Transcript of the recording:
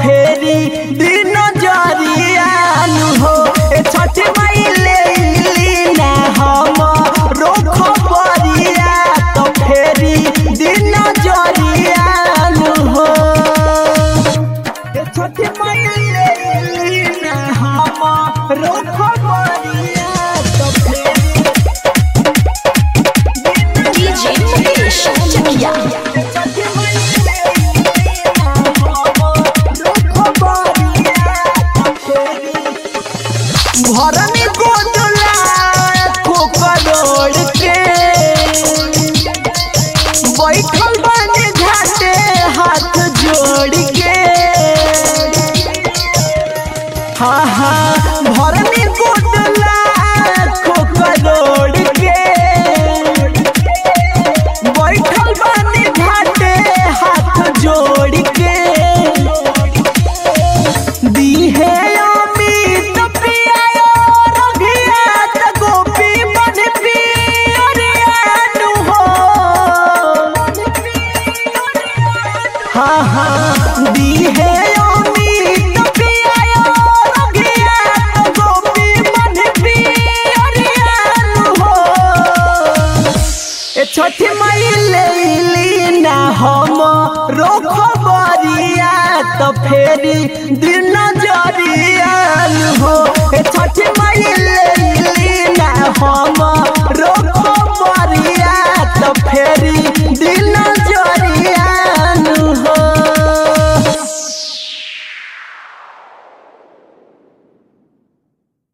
फेरी दिन जरियान हो छठी माई ले ना हम रोख बरिया तो फेरी दिन जरियान हो छठी माई ले ना हम रोख बरिया तो फेरी DJ Mukesh Chakia भरनी गोदला कोकरोड़ के बैठल बने घाटे हाथ जोड़ के हाँ हाँ भरनी गोदला कोकरोड़ के बैठल बने घाटे हाथ जोड़ के दी है हाँ हाँ दी है उम्मीद पिया रगिया गोपी मन पियरियान हो ए छठी माई ले ना हम रोख बरिया तो फेरी दिन जरियान हो ए छठी माई